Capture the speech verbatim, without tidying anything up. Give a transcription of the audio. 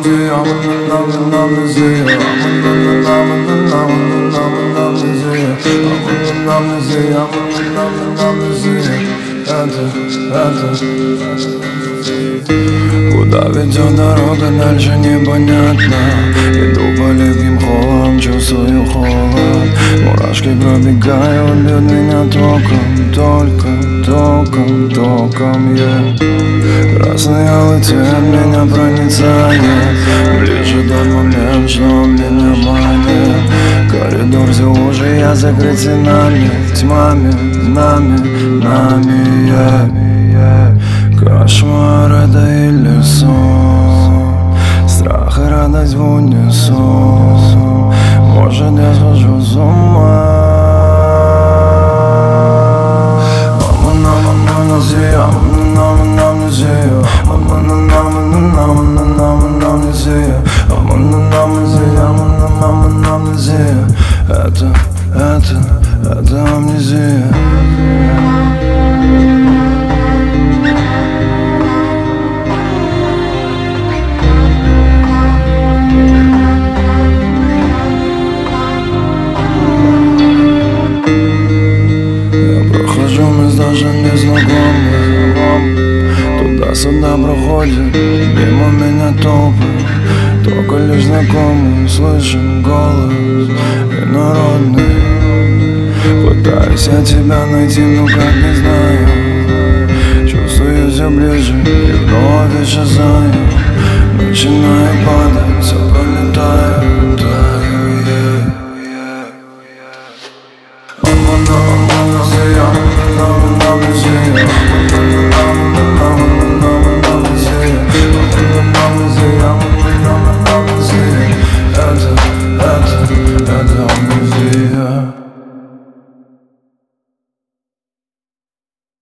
Куда ведет дорога, дальше непонятно. Иду по липким холлам, чувствую холод. Мурашки пробегают, бьют меня током, только током, током, yeah. Красный алый цвет меня проницает. Ближе тот момент, что меня манит. Коридор все уже, я закрыт стенами, тьмами, нами, нами, yeah. Кошмар это или сон? Страх и радость в унисон. Может, я схожу с ума. Это, это, это амнезия. Даже незнакомых, туда-сюда проходит мимо меня толпы. Только лишь знакомый, слышен голос инородный. Пытаюсь я тебя найти, но как не знаю. Чувствую все ближе и вновь исчезаю. Начинаю падать, все пролетаю, таю, yeah. I'm on, I'm on, I'm on, I'm on, I'm on, I'm on.